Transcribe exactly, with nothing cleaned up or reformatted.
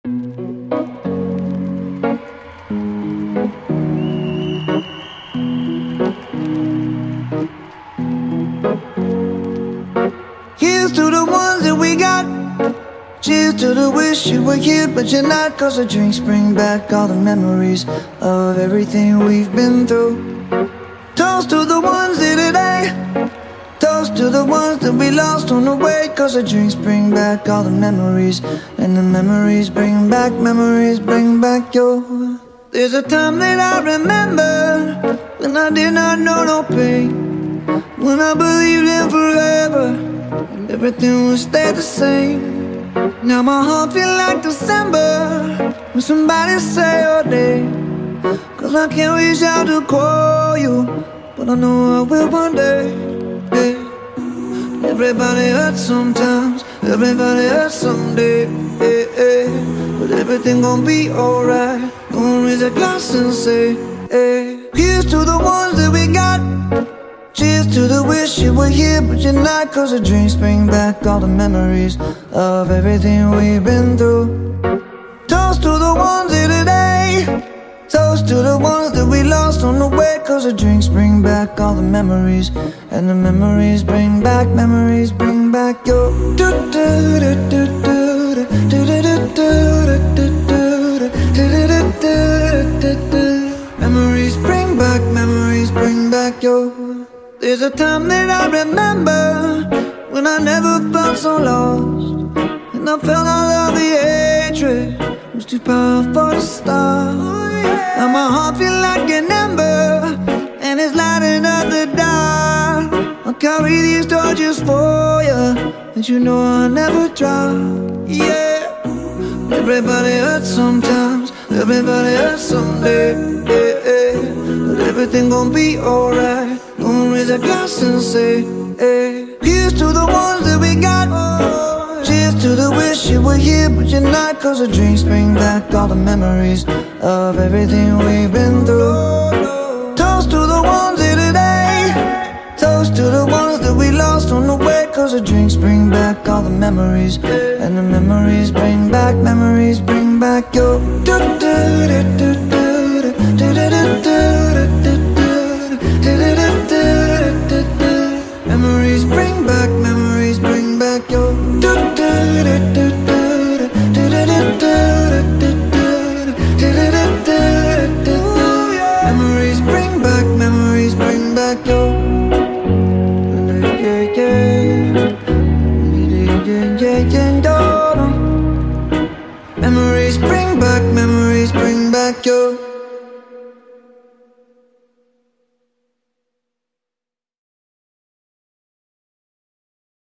Here's to the ones that we got. Cheers to the wish you were here but you're not, 'cause the drinks bring back all the memories of everything we've been through. Toast to the ones here today. Toast to the ones that we lost on the way, 'cause the drinks bring back all the memories, and the memories bring back, memories bring back your. There's a time that I remember when I did not know no pain, when I believed in forever and everything would stay the same. Now my heart feel like December when somebody say your name, 'cause I can't reach out to call you, but I know I will one day. Hey. Everybody hurts sometimes, everybody hurts someday. Hey, hey. But everything gon' be alright. Gonna raise a glass and say, hey. Here's to the ones that we got. Cheers to the wish you were here but you're not, 'cause the drinks bring back all the memories of everything we've been through. Toast to the ones here today. Toast to the ones that we lost on the way, 'cause the drinks bring back all the memories, and the memories bring back, memories bring back your. Memories bring back, memories bring back your. There's a time that I remember when I never felt so lost, and I felt all of the hatred was too powerful to stop. Now my heart feel like an ember, and it's lighting up the dark. I'll carry these torches for you, and you know I'll never drop. Yeah. Everybody hurts sometimes, everybody hurts someday. Yeah, yeah. But everything gon' be alright. Gonna raise a glass and say, hey. Here's to the ones that we got. Cheers to the wish you were here but you're not, 'cause the drinks bring back all the memories of everything we've been through. Toast to the ones here today. Toast to the ones that we lost on the way, 'cause the drinks bring back all the memories, and the memories bring back, memories bring back your. Memories bring back, memories bring back your. Memories bring back, memories bring back your. Memories bring back, memories bring back your.